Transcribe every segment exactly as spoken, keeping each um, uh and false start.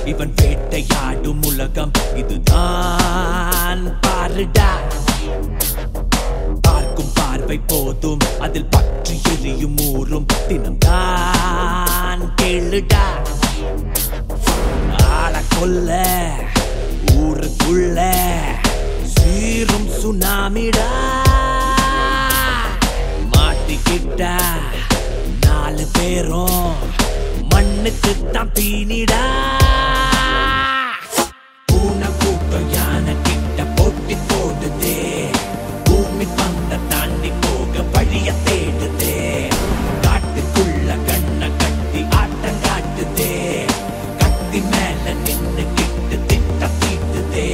இவன் வேட்டையாடும் உலகம் இதுதான் பாருடா. பார்க்கும் பார்வை போதும் அதில் பற்றி எரியும் ஊரும் தினம்தான் கேளுடா. ஆள கொல்ல ஊருக்குள்ள சீரும் சுனாமிடா. மாட்டிக்கிட்டா நாலு பேரும் மண்ணுக்கு தான் தீனிடா. பூனை கூட்டம் யானை கிட்ட போட்டி போடுதே. பூமி பந்த தாண்டி போக வழிய தேடுதே. காட்டுக்குள்ள கண்ண கட்டி ஆட்டம் காட்டுதே. கத்தி மேல நின்னு கிட்டு திட்ட தீட்டுதே.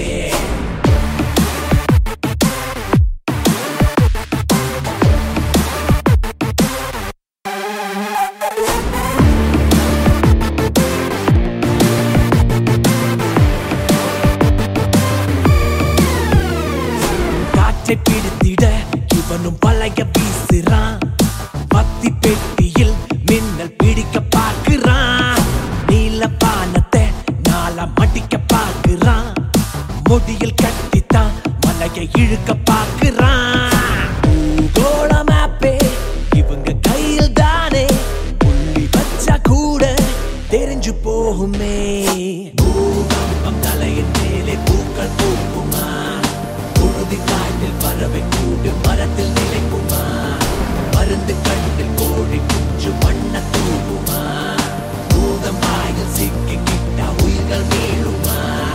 பிடித்திட இவனும் பழைய வீசுறான். பத்தி பெட்டியில் மின்னல் பிடிக்க பார்க்கிறான். நீல பானத்தை நாளா மடிக்க பார்க்கிறான். முடியில் கட்டித்தான் மலையை இழுக்க பார்க்கிறான். பூகோள மேப்பே இவங்க கையில் தானே. புள்ளி வச்சா கூட தெரிஞ்சு போகுமே. பூகம்பம் தலையின் மேலே பூக்கள் பூக்குமா. காட்டில் பறவை கூடு மரத்தில் நிலைக்குமா. மருந்து கண்ணில் கோழி குஞ்சு மண்ண தூவுமா. பூதம் வாயில் சிக்கி கிட்ட உயிர்கள் மேலுமா.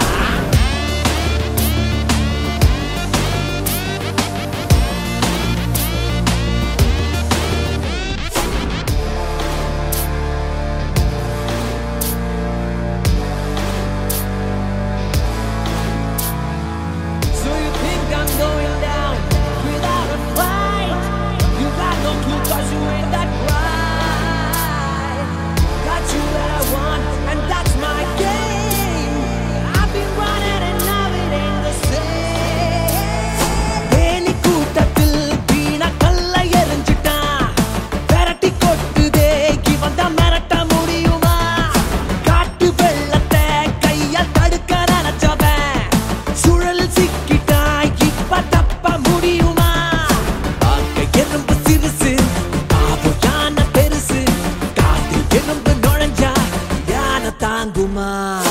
Going down without a fight. You got no clue cause you ain't that bright. Got you where I want and that's my game. I've been running and now it ain't the same. Any கூட்டத்தில் வீணா கல்ல எறிஞ்சிட்டா. விரட்டி கொட்டுதே இவன் தான் மிரட்ட முடியுமா. காட்டு வெள்ளத்தை கையால் தடுக்க நினைச்சவன் சுழல் சிக்கிட்டா. தப்ப முடியுமா. பார்க்க எறும்பு சிறுசு பாவம் யானை பெருசு. காதில் எறும்பு நுழைஞ்சா யானை தாங்குமா.